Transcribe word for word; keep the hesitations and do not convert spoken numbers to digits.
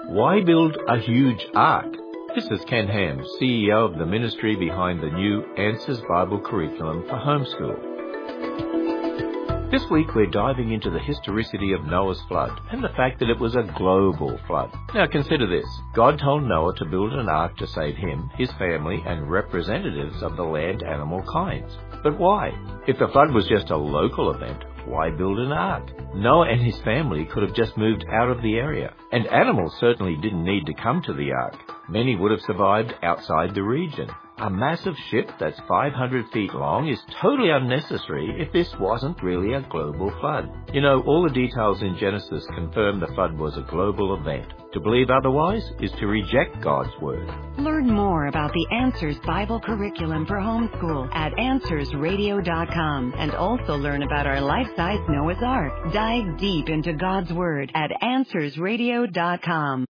Why build a huge ark? This is Ken Ham, C E O of the ministry behind the new Answers Bible curriculum for homeschool. This week we're diving into the historicity of Noah's flood and the fact that it was a global flood. Now consider this. God told Noah to build an ark to save him, his family, and representatives of the land animal kinds. But why? If the flood was just a local event, why build an ark? Noah and his family could have just moved out of the area, and animals certainly didn't need to come to the ark. Many would have survived outside the region. A massive ship that's five hundred feet long is totally unnecessary if this wasn't really a global flood. You know, all the details in Genesis confirm the flood was a global event. To believe otherwise is to reject God's word. Learn more about the Answers Bible curriculum for homeschool at answers radio dot com, and also learn about our life-size Noah's Ark. Dive deep into God's word at answers radio dot com.